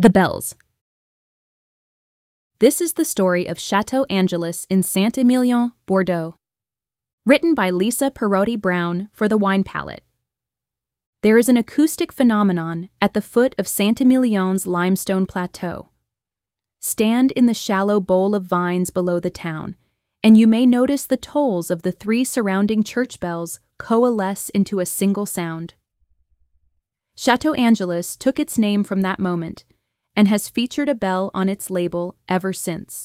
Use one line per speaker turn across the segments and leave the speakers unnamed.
The Bells. This is the story of Chateau Angelus in Saint-Émilion, Bordeaux. Written by Lisa Perotti Brown for the Wine Palette. There is an acoustic phenomenon at the foot of Saint-Émilion's limestone plateau. Stand in the shallow bowl of vines below the town, and you may notice the tolls of the 3 surrounding church bells coalesce into a single sound. Chateau Angelus took its name from that moment, and has featured a bell on its label ever since.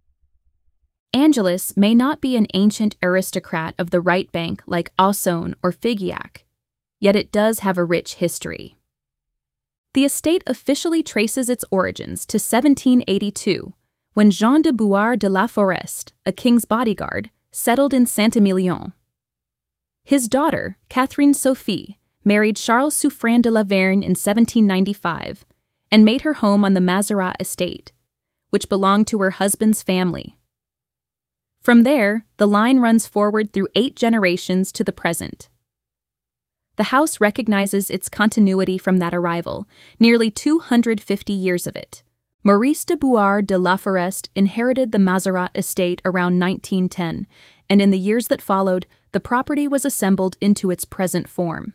Angelus may not be an ancient aristocrat of the right bank like Ausone or Figeac, yet it does have a rich history. The estate officially traces its origins to 1782, when Jean de Bouart de la Forest, a king's bodyguard, settled in Saint-Émilion. His daughter, Catherine Sophie, married Charles Suffren de la Vergne in 1795, and made her home on the Mazarat estate, which belonged to her husband's family. From there, the line runs forward through 8 generations to the present. The house recognizes its continuity from that arrival, nearly 250 years of it. Maurice de Bouart de la Forest inherited the Mazarat estate around 1910, and in the years that followed, the property was assembled into its present form.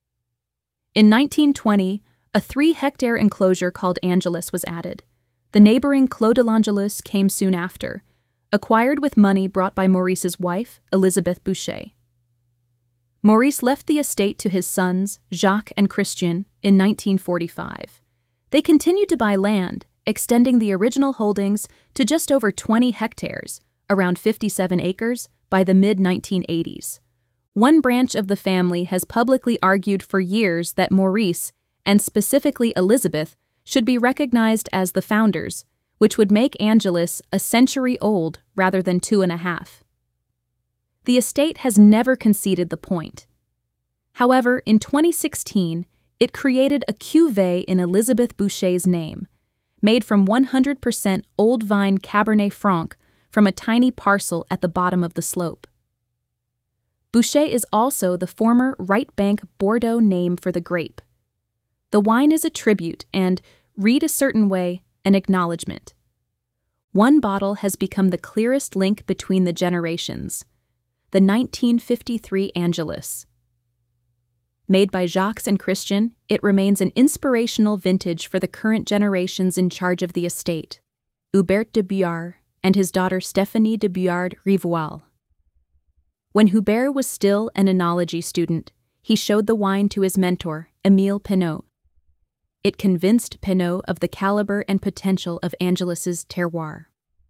In 1920, a 3-hectare enclosure called Angelus was added. The neighboring Clos de l'Angelus came soon after, acquired with money brought by Maurice's wife, Elizabeth Boucher. Maurice left the estate to his sons, Jacques and Christian, in 1945. They continued to buy land, extending the original holdings to just over 20 hectares, around 57 acres, by the mid-1980s. One branch of the family has publicly argued for years that Maurice, and specifically Elizabeth, should be recognized as the founders, which would make Angelus a century old rather than 2.5. The estate has never conceded the point. However, in 2016, it created a cuvée in Elizabeth Boucher's name, made from 100% old vine Cabernet Franc from a tiny parcel at the bottom of the slope. Boucher is also the former right bank Bordeaux name for the grape. The wine is a tribute and, read a certain way, an acknowledgement. One bottle has become the clearest link between the generations, the 1953 Angelus. Made by Jacques and Christian, it remains an inspirational vintage for the current generations in charge of the estate, Hubert de Bouart and his daughter Stéphanie de Bouart-Rivoal. When Hubert was still an enology student, he showed the wine to his mentor, Émile Pinault. It convinced Pinault of the caliber and potential of Angelus's terroir.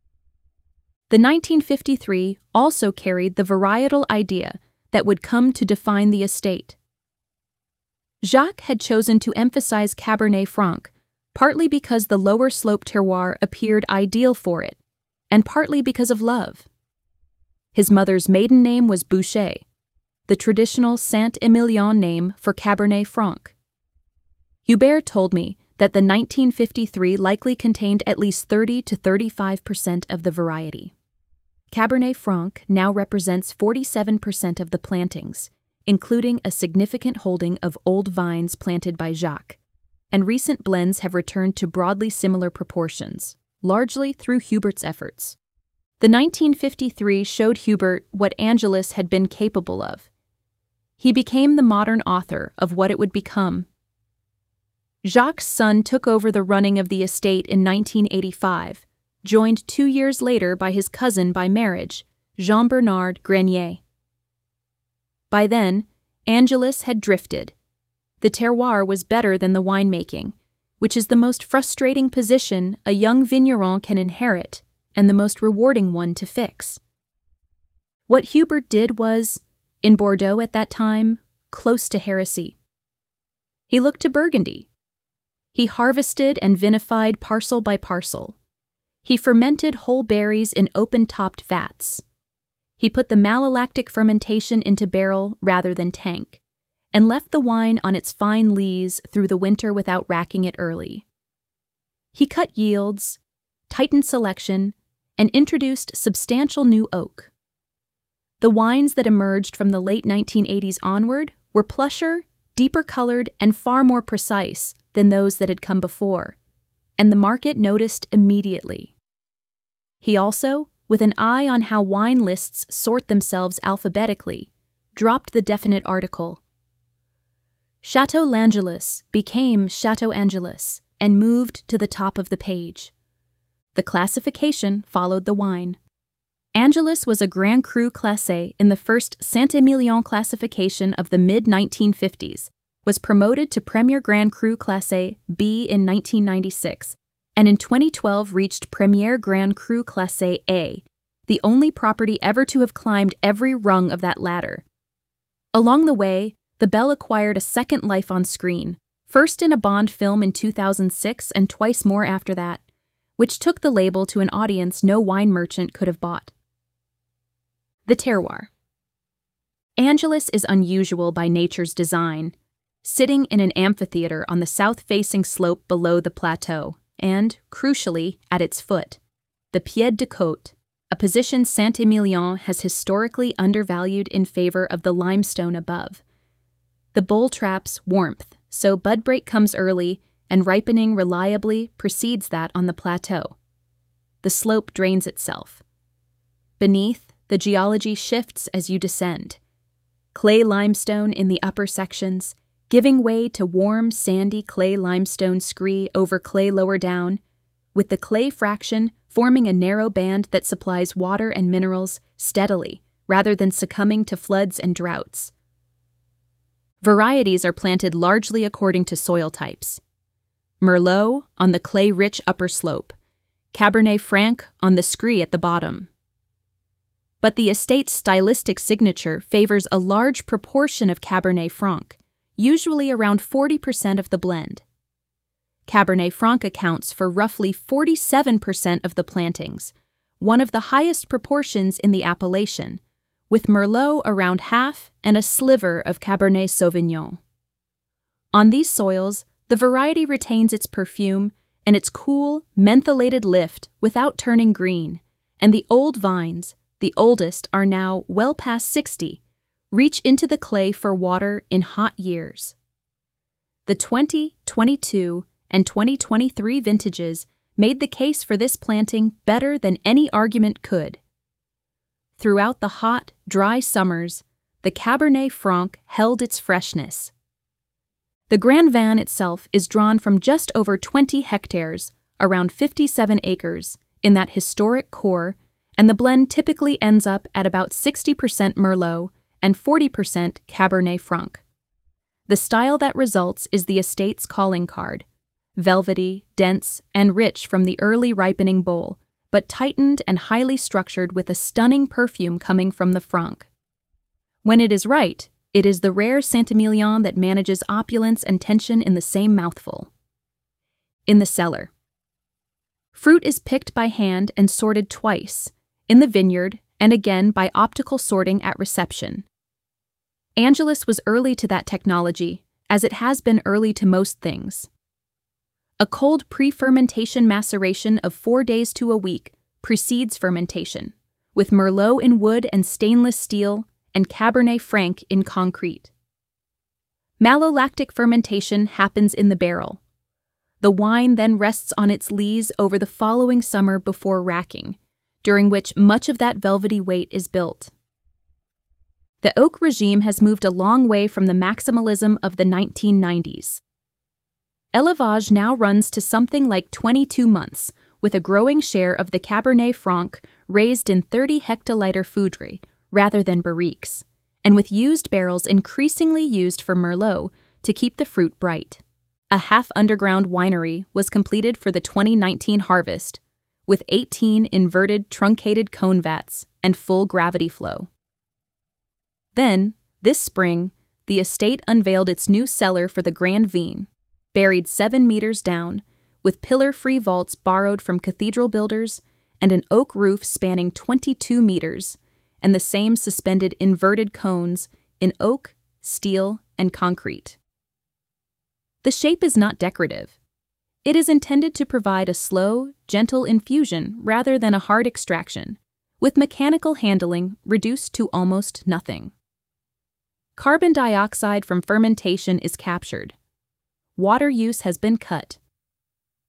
The 1953 also carried the varietal idea that would come to define the estate. Jacques had chosen to emphasize Cabernet Franc, partly because the lower slope terroir appeared ideal for it, and partly because of love. His mother's maiden name was Boucher, the traditional Saint-Émilion name for Cabernet Franc. Hubert told me that the 1953 likely contained at least 30 to 35% of the variety. Cabernet Franc now represents 47% of the plantings, including a significant holding of old vines planted by Jacques, and recent blends have returned to broadly similar proportions, largely through Hubert's efforts. The 1953 showed Hubert what Angelus had been capable of. He became the modern author of what it would become. Jacques' son took over the running of the estate in 1985, joined 2 years later by his cousin by marriage, Jean-Bernard Grenier. By then, Angelus had drifted. The terroir was better than the winemaking, which is the most frustrating position a young vigneron can inherit and the most rewarding one to fix. What Hubert did was, in Bordeaux at that time, close to heresy. He looked to Burgundy. He harvested and vinified parcel by parcel. He fermented whole berries in open-topped vats. He put the malolactic fermentation into barrel rather than tank, and left the wine on its fine lees through the winter without racking it early. He cut yields, tightened selection, and introduced substantial new oak. The wines that emerged from the late 1980s onward were plusher, deeper colored, and far more precise than those that had come before. and the market noticed immediately. He also, with an eye on how wine lists sort themselves alphabetically, dropped the definite article. Chateau L'Angelus became Chateau Angelus and moved to the top of the page. The classification followed the wine. Angelus was a Grand Cru Classé in the first Saint-Emilion classification of the mid-1950s, was promoted to Premier Grand Cru Classé B in 1996, and in 2012 reached Premier Grand Cru Classé A, the only property ever to have climbed every rung of that ladder. Along the way, the Belle acquired a second life on screen, first in a Bond film in 2006 and twice more after that, which took the label to an audience no wine merchant could have bought. The terroir. Angelus is unusual by nature's design, sitting in an amphitheater on the south-facing slope below the plateau, and, crucially, at its foot, the pied de côte, a position Saint-Emilion has historically undervalued in favor of the limestone above. The bull traps warmth, so bud break comes early, and ripening reliably precedes that on the plateau. The slope drains itself. Beneath, the geology shifts as you descend. Clay limestone in the upper sections, giving way to warm, sandy clay limestone scree over clay lower down, with the clay fraction forming a narrow band that supplies water and minerals steadily, rather than succumbing to floods and droughts. Varieties are planted largely according to soil types. Merlot on the clay-rich upper slope, Cabernet Franc on the scree at the bottom. But the estate's stylistic signature favors a large proportion of Cabernet Franc, usually around 40% of the blend. Cabernet Franc accounts for roughly 47% of the plantings, one of the highest proportions in the appellation, with Merlot around half and a sliver of Cabernet Sauvignon. On these soils, the variety retains its perfume and its cool, mentholated lift without turning green, and the old vines, the oldest are now well past 60, reach into the clay for water in hot years. The 2022 and 2023 vintages made the case for this planting better than any argument could. Throughout the hot, dry summers, the Cabernet Franc held its freshness. The Grand Vin itself is drawn from just over 20 hectares, around 57 acres, in that historic core, and the blend typically ends up at about 60% Merlot and 40% Cabernet Franc. The style that results is the estate's calling card, velvety, dense, and rich from the early ripening bowl, but tightened and highly structured with a stunning perfume coming from the Franc. When it is right, it is the rare Saint-Emilion that manages opulence and tension in the same mouthful. In the cellar. Fruit is picked by hand and sorted twice, in the vineyard and again by optical sorting at reception. Angelus was early to that technology, as it has been early to most things. A cold pre-fermentation maceration of 4 days to a week precedes fermentation, with Merlot in wood and stainless steel and Cabernet Franc in concrete. Malolactic fermentation happens in the barrel. The wine then rests on its lees over the following summer before racking, during which much of that velvety weight is built. The oak regime has moved a long way from the maximalism of the 1990s. Élevage now runs to something like 22 months, with a growing share of the Cabernet Franc raised in 30 hectoliter foudre rather than barriques, and with used barrels increasingly used for Merlot to keep the fruit bright. A half-underground winery was completed for the 2019 harvest, with 18 inverted truncated cone vats and full gravity flow. Then, this spring, the estate unveiled its new cellar for the Grand Vin, buried 7 meters down, with pillar-free vaults borrowed from cathedral builders and an oak roof spanning 22 meters, and the same suspended inverted cones in oak, steel, and concrete. The shape is not decorative. It is intended to provide a slow, gentle infusion rather than a hard extraction, with mechanical handling reduced to almost nothing. Carbon dioxide from fermentation is captured. Water use has been cut.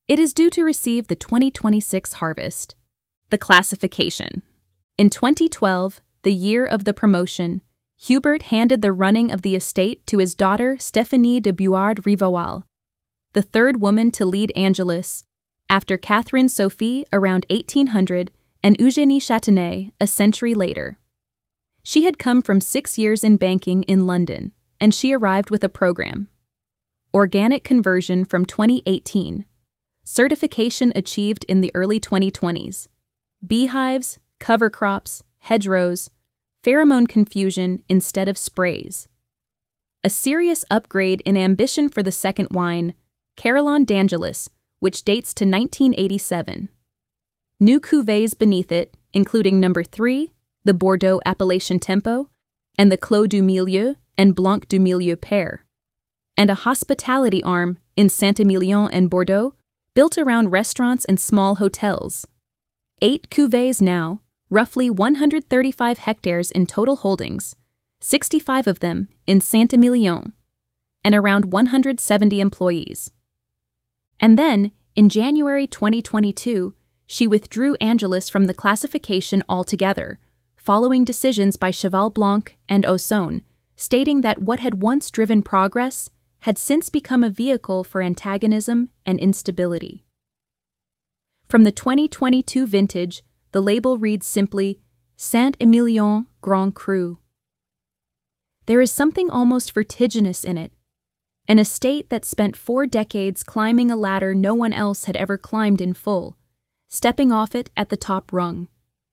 It is due to receive the 2026 harvest. The classification. In 2012, the year of the promotion, Hubert handed the running of the estate to his daughter Stéphanie de Buard-Rivoal, the third woman to lead Angelus, after Catherine Sophie around 1800 and Eugénie Châtenay a century later. She had come from 6 years in banking in London, and she arrived with a program. Organic conversion from 2018. Certification achieved in the early 2020s. Beehives, cover crops, hedgerows, pheromone confusion instead of sprays. A serious upgrade in ambition for the second wine, Carillon d'Angelus, which dates to 1987. New cuvées beneath it, including number 3, the Bordeaux Appellation Tempo, and the Clos du Milieu and Blanc du Milieu pair. And a hospitality arm in Saint-Emilion and Bordeaux, built around restaurants and small hotels. 8 cuvées now, roughly 135 hectares in total holdings, 65 of them in Saint-Emilion, and around 170 employees. And then, in January 2022, she withdrew Angelus from the classification altogether, following decisions by Cheval Blanc and Ausone, stating that what had once driven progress had since become a vehicle for antagonism and instability. From the 2022 vintage, the label reads simply, Saint-Emilion Grand Cru. There is something almost vertiginous in it, an estate that spent 4 decades climbing a ladder no one else had ever climbed in full, stepping off it at the top rung.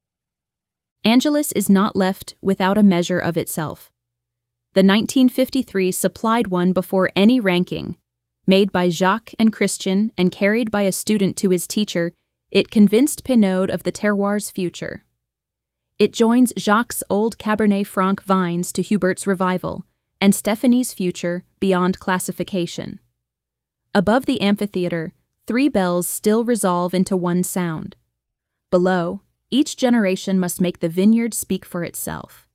Angelus is not left without a measure of itself. The 1953 supplied one before any ranking. Made by Jacques and Christian and carried by a student to his teacher, it convinced Pénaud of the terroir's future. It joins Jacques' old Cabernet Franc vines to Hubert's revival, and Stéphanie's future beyond classification. Above the amphitheater, 3 bells still resolve into one sound. Below, each generation must make the vineyard speak for itself.